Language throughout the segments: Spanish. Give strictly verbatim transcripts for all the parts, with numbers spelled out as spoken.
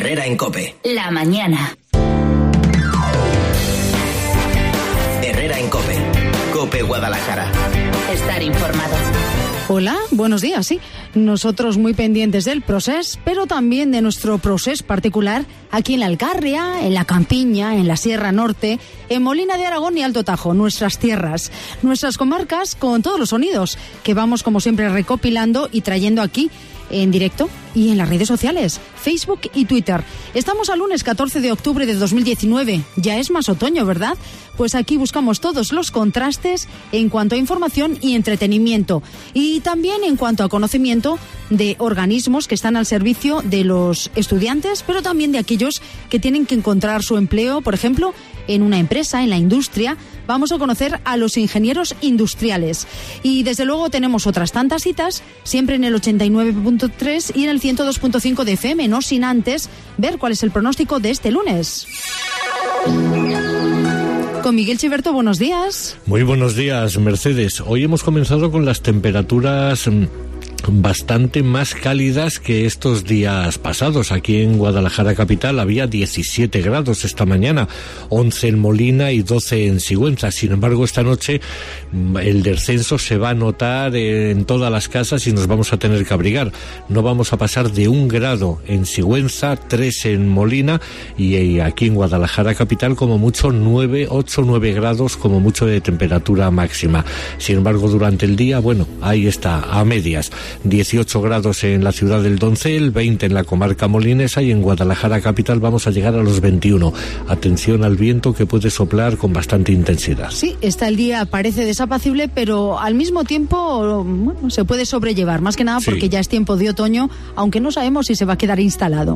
Herrera en COPE. La mañana. Herrera en COPE. COPE Guadalajara. Estar informado. Hola, buenos días, sí. Nosotros muy pendientes del proceso, pero también de nuestro proceso particular aquí en la Alcarria, en la Campiña, en la Sierra Norte, en Molina de Aragón y Alto Tajo, nuestras tierras, nuestras comarcas con todos los sonidos que vamos como siempre recopilando y trayendo aquí en directo y en las redes sociales, Facebook y Twitter. Estamos al lunes catorce de octubre de dos mil diecinueve. Ya es más otoño, ¿verdad? Pues aquí buscamos todos los contrastes en cuanto a información y entretenimiento. Y también en cuanto a conocimiento de organismos que están al servicio de los estudiantes, pero también de aquellos que tienen que encontrar su empleo, por ejemplo, en una empresa, en la industria. Vamos a conocer a los ingenieros industriales. Y desde luego tenemos otras tantas citas, siempre en el ochenta y nueve punto tres y en el ciento dos punto cinco de F M, no sin antes ver cuál es el pronóstico de este lunes. Con Miguel Chiverto, buenos días. Muy buenos días, Mercedes. Hoy hemos comenzado con las temperaturas bastante más cálidas que estos días pasados. Aquí en Guadalajara capital había diecisiete grados esta mañana, once en Molina y doce en Sigüenza. Sin embargo, esta noche el descenso se va a notar en todas las casas y nos vamos a tener que abrigar. No vamos a pasar de un grado en Sigüenza, tres en Molina y aquí en Guadalajara capital como mucho nueve, ocho, nueve grados como mucho de temperatura máxima. Sin embargo, durante el día, bueno, ahí está, a medias. dieciocho grados en la ciudad del Doncel, veinte en la comarca molinesa y en Guadalajara capital vamos a llegar a los veintiuno. Atención al viento que puede soplar con bastante intensidad. Sí, está el día, parece desapacible, pero al mismo tiempo, bueno, se puede sobrellevar, más que nada porque sí, ya es tiempo de otoño, aunque no sabemos si se va a quedar instalado.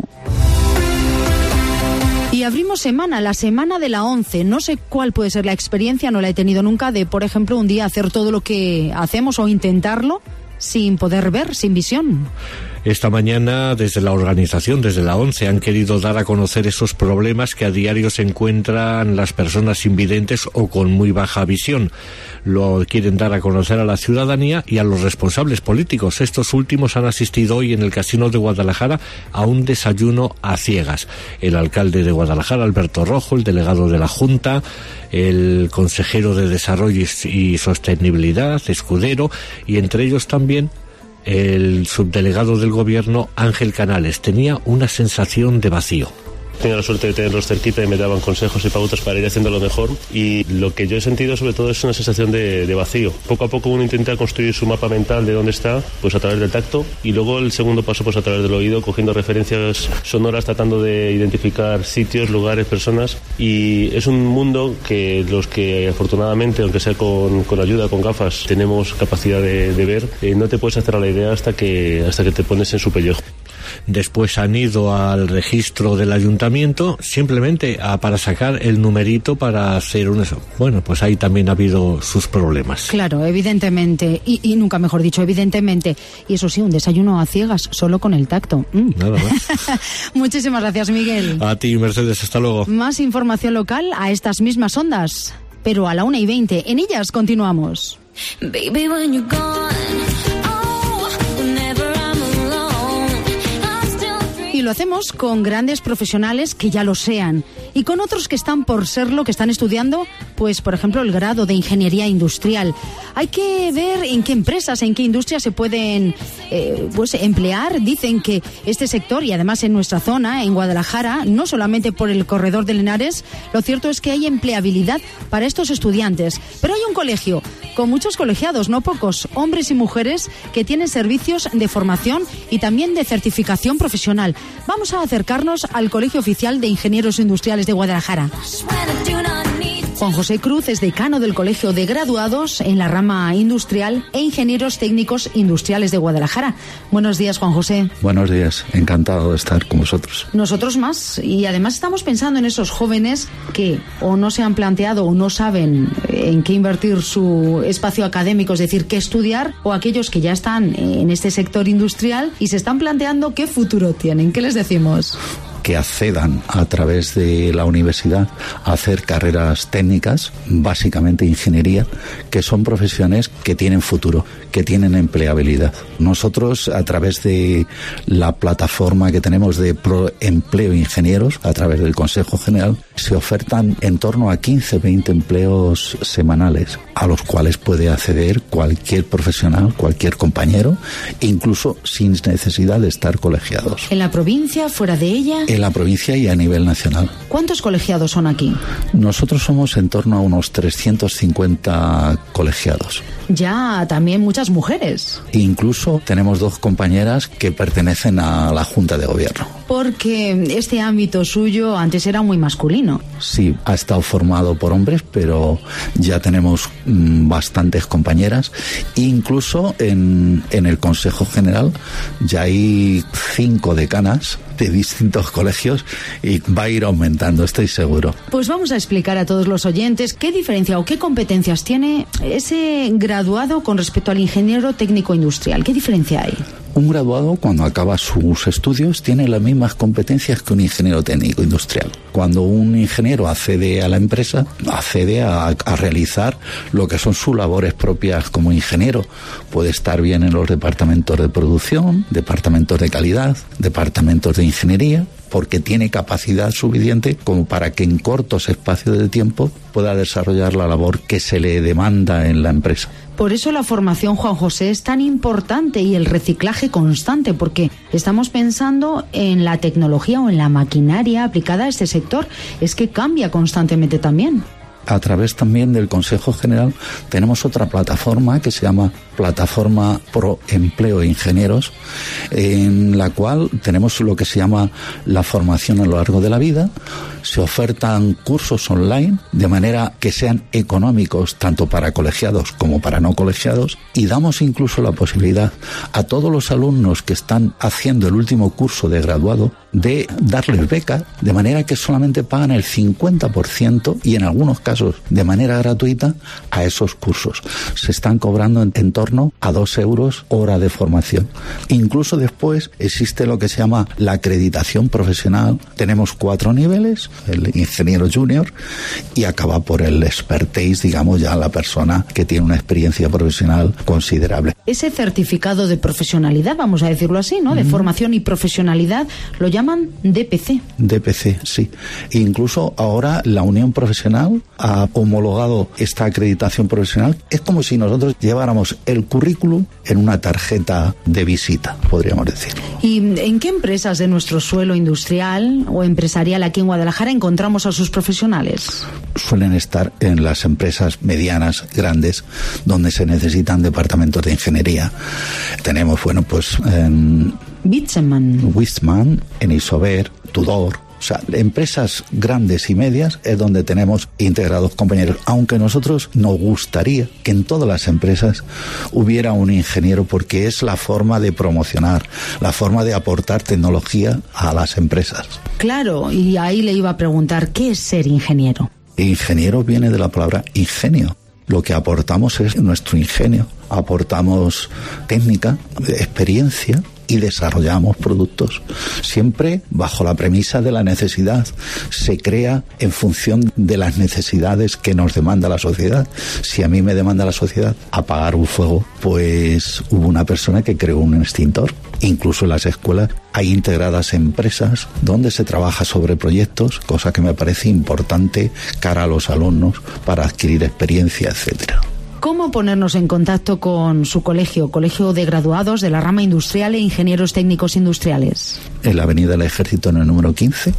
Y abrimos semana, la semana de la once. No sé cuál puede ser la experiencia, no la he tenido nunca, de, por ejemplo, un día hacer todo lo que hacemos o intentarlo sin poder ver, sin visión. Esta mañana, desde la organización, desde la ONCE, han querido dar a conocer esos problemas que a diario se encuentran las personas invidentes o con muy baja visión. Lo quieren dar a conocer a la ciudadanía y a los responsables políticos. Estos últimos han asistido hoy en el Casino de Guadalajara a un desayuno a ciegas. El alcalde de Guadalajara, Alberto Rojo, el delegado de la Junta, el consejero de Desarrollo y Sostenibilidad, Escudero, y entre ellos también el subdelegado del gobierno, Ángel Canales. Tenía una sensación de vacío. Tenía la suerte de tenerlos cerquita y me daban consejos y pautas para ir haciéndolo mejor, y lo que yo he sentido sobre todo es una sensación de, de vacío. Poco a poco uno intenta construir su mapa mental de dónde está, pues a través del tacto, y luego el segundo paso pues a través del oído, cogiendo referencias sonoras, tratando de identificar sitios, lugares, personas, y es un mundo que los que afortunadamente, aunque sea con, con ayuda, con gafas, tenemos capacidad de, de ver, eh, no te puedes hacer a la idea hasta que, hasta que te pones en su pellejo. Después han ido al registro del ayuntamiento simplemente a, para sacar el numerito para hacer un... Bueno, pues ahí también ha habido sus problemas. Claro, evidentemente, y, y nunca mejor dicho, evidentemente. Y eso sí, un desayuno a ciegas, solo con el tacto. Mm. Nada más. Muchísimas gracias, Miguel. A ti, Mercedes, hasta luego. Más información local a estas mismas ondas, pero a la una y veinte. En ellas continuamos. Baby, when you're gone. Y lo hacemos con grandes profesionales que ya lo sean y con otros que están por serlo, que están estudiando, pues por ejemplo el grado de Ingeniería Industrial. Hay que ver en qué empresas, en qué industrias se pueden eh, pues emplear. Dicen que este sector, y además en nuestra zona, en Guadalajara, no solamente por el corredor de Linares, lo cierto es que hay empleabilidad para estos estudiantes. Pero hay un colegio con muchos colegiados, no pocos, hombres y mujeres, que tienen servicios de formación y también de certificación profesional. Vamos a acercarnos al Colegio Oficial de Ingenieros Industriales de Guadalajara. Juan José Cruz es decano del Colegio de Graduados en la rama industrial e Ingenieros Técnicos Industriales de Guadalajara. Buenos días, Juan José. Buenos días, encantado de estar con vosotros. Nosotros más, y además estamos pensando en esos jóvenes que o no se han planteado o no saben en qué invertir su espacio académico, es decir, qué estudiar, o aquellos que ya están en este sector industrial y se están planteando qué futuro tienen. ¿Qué les decimos? que accedan a través de la universidad a hacer carreras técnicas, básicamente ingeniería, que son profesiones que tienen futuro, que tienen empleabilidad. Nosotros, a través de la plataforma que tenemos de Proempleo Ingenieros, a través del Consejo General, se ofertan en torno a quince, veinte empleos semanales, a los cuales puede acceder cualquier profesional, cualquier compañero, incluso sin necesidad de estar colegiados. ¿En la provincia, fuera de ella? En la provincia y a nivel nacional. ¿Cuántos colegiados son aquí? Nosotros somos en torno a unos trescientos cincuenta colegiados. Ya también muchas mujeres. Incluso tenemos dos compañeras que pertenecen a la Junta de Gobierno. Porque este ámbito suyo antes era muy masculino. Sí, ha estado formado por hombres, pero ya tenemos mmm, bastantes compañeras. Incluso en, en el Consejo General ya hay cinco decanas de distintos colegios y va a ir aumentando, estoy seguro. Pues vamos a explicar a todos los oyentes qué diferencia o qué competencias tiene ese graduado con respecto al ingeniero técnico industrial. ¿Qué diferencia hay? Un graduado, cuando acaba sus estudios, tiene las mismas competencias que un ingeniero técnico industrial. Cuando un ingeniero accede a la empresa, accede a, a realizar lo que son sus labores propias como ingeniero. Puede estar bien en los departamentos de producción, departamentos de calidad, departamentos de ingeniería, porque tiene capacidad suficiente como para que en cortos espacios de tiempo pueda desarrollar la labor que se le demanda en la empresa. Por eso la formación, Juan José, es tan importante y el reciclaje constante, porque estamos pensando en la tecnología o en la maquinaria aplicada a este sector. Es que cambia constantemente también. A través también del Consejo General tenemos otra plataforma que se llama Plataforma Proempleo Ingenieros, en la cual tenemos lo que se llama la formación a lo largo de la vida. Se ofertan cursos online de manera que sean económicos tanto para colegiados como para no colegiados, y damos incluso la posibilidad a todos los alumnos que están haciendo el último curso de graduado de darles beca, de manera que solamente pagan el cincuenta por ciento y en algunos casos de manera gratuita a esos cursos. Se están cobrando en, en torno a dos euros hora de formación. Incluso después existe lo que se llama la acreditación profesional. Tenemos cuatro niveles: el ingeniero junior, y acaba por el expertise, digamos, ya la persona que tiene una experiencia profesional considerable. Ese certificado de profesionalidad, vamos a decirlo así, ¿no? De mm. formación y profesionalidad, lo llaman D P C. D P C, sí. Incluso ahora la Unión Profesional ha homologado esta acreditación profesional. Es como si nosotros lleváramos el currículum en una tarjeta de visita, podríamos decir. ¿Y en qué empresas de nuestro suelo industrial o empresarial aquí en Guadalajara encontramos a sus profesionales? Suelen estar en las empresas medianas, grandes, donde se necesitan departamentos de ingeniería. Tenemos, bueno, pues en Witzmann, Witzmann, en Isover, Tudor. O sea, empresas grandes y medias es donde tenemos integrados compañeros, aunque nosotros nos gustaría que en todas las empresas hubiera un ingeniero, porque es la forma de promocionar, la forma de aportar tecnología a las empresas. Claro, y ahí le iba a preguntar, ¿qué es ser ingeniero? Ingeniero viene de la palabra ingenio. Lo que aportamos es nuestro ingenio, aportamos técnica, experiencia, y desarrollamos productos, siempre bajo la premisa de la necesidad. Se crea en función de las necesidades que nos demanda la sociedad. Si a mí me demanda la sociedad apagar un fuego, pues hubo una persona que creó un extintor. Incluso en las escuelas hay integradas empresas donde se trabaja sobre proyectos, cosa que me parece importante cara a los alumnos para adquirir experiencia, etcétera. ¿Cómo ponernos en contacto con su colegio, Colegio de Graduados de la Rama Industrial e Ingenieros Técnicos Industriales? En la Avenida del Ejército, en el número quince.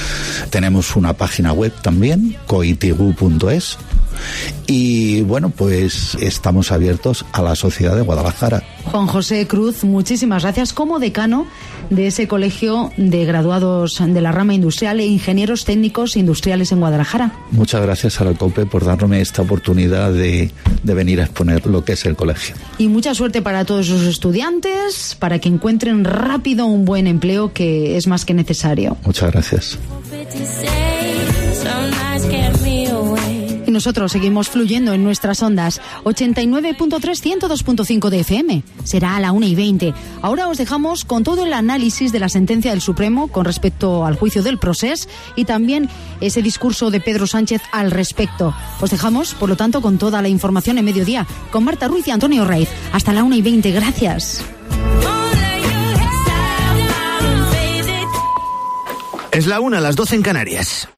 Tenemos una página web también, coitigu punto es. Y bueno, pues estamos abiertos a la sociedad de Guadalajara. Juan José Cruz, muchísimas gracias como decano de ese Colegio de Graduados de la Rama Industrial e Ingenieros Técnicos Industriales en Guadalajara. Muchas gracias a la COPE por darme esta oportunidad de, de venir a exponer lo que es el colegio. Y mucha suerte para todos sus estudiantes, para que encuentren rápido un buen empleo, que es más que necesario. Muchas gracias. Y nosotros seguimos fluyendo en nuestras ondas. ochenta y nueve punto tres, ciento dos punto cinco de F M. Será a la una y veinte. Ahora os dejamos con todo el análisis de la sentencia del Supremo con respecto al juicio del Procés y también ese discurso de Pedro Sánchez al respecto. Os dejamos, por lo tanto, con toda la información en mediodía, con Marta Ruiz y Antonio Raiz. Hasta la una y veinte. Gracias. Es la una, las doce en Canarias.